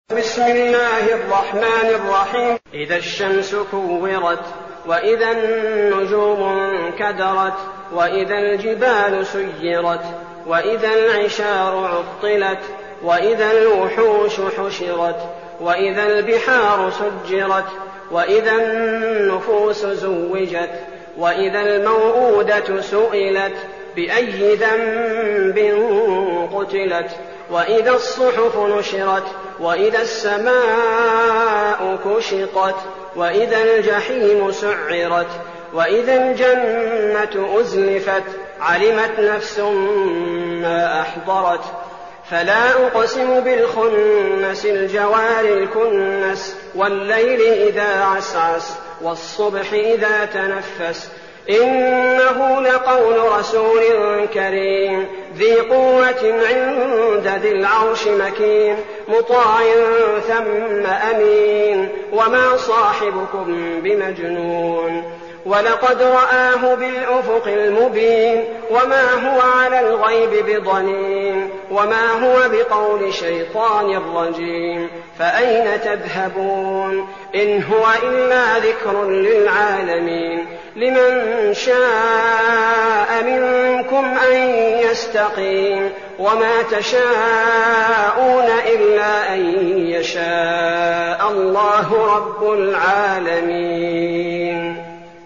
بسم الله الرحمن الرحيم. إذا الشمس كورت وإذا النجوم انكدرت وإذا الجبال سيرت وإذا العشار عطلت وإذا الوحوش حشرت وإذا البحار سجرت وإذا النفوس زوجت وإذا الموءودة سئلت بأي ذنب قتلت وإذا الصحف نشرت وإذا السماء كشطت وإذا الجحيم سعرت وإذا الجنة أزلفت علمت نفس ما أحضرت. فلا أقسم بالخنس الجوار الكنس والليل إذا عسعس والصبح إذا تنفس إنه لقول رسول كريم ذي قوة عند ذي العرش مكين مطاع ثم أمين وما صاحبكم بمجنون ولقد رآه بالأفق المبين وما هو على الغيب بضنين وما هو بقول شيطان رجيم فأين تذهبون إن هو إلا ذكر للعالمين لمن شاء منكم أن يستقيم وما تشاءون إلا أن يشاء الله رب العالمين.